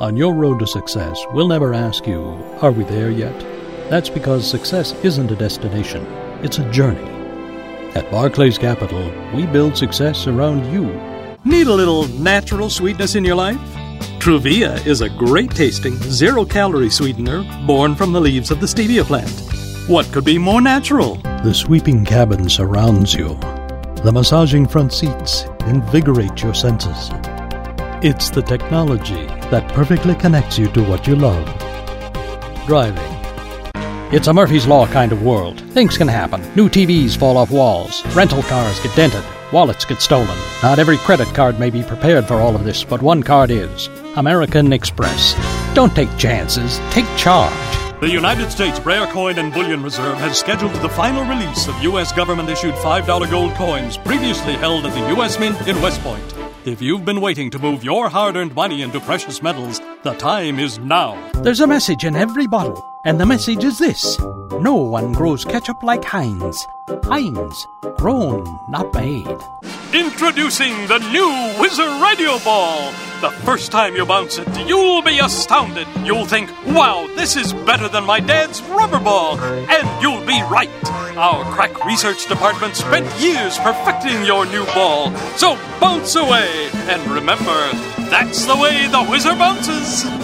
On your road to success, we'll never ask you, are we there yet? That's because success isn't a destination, it's a journey. At Barclays Capital, we build success around you. Need a little natural sweetness in your life? Truvia is a great-tasting, zero-calorie sweetener born from the leaves of the stevia plant. What could be more natural? The sweeping cabin surrounds you. The massaging front seats invigorate your senses. It's the technology that perfectly connects you to what you love. Driving. It's a Murphy's Law kind of world. Things can happen. New TVs fall off walls. Rental cars get dented. Wallets get stolen. Not every credit card may be prepared for all of this, but one card is. American Express. Don't take chances. Take charge. The United States Rare Coin and Bullion Reserve has scheduled the final release of U.S. government-issued $5 gold coins previously held at the U.S. Mint in West Point. If you've been waiting to move your hard-earned money into precious metals, the time is now. There's a message in every bottle, and the message is this. No one grows ketchup like Heinz. Heinz, grown, not made. Introducing the new Whizzer Radio Ball. The first time you bounce it, you'll be astounded. You'll think, wow, this is better than my dad's rubber ball. And you'll be right. Our crack research department spent years perfecting your new ball. So bounce away. And remember, that's the way the Whizzer bounces.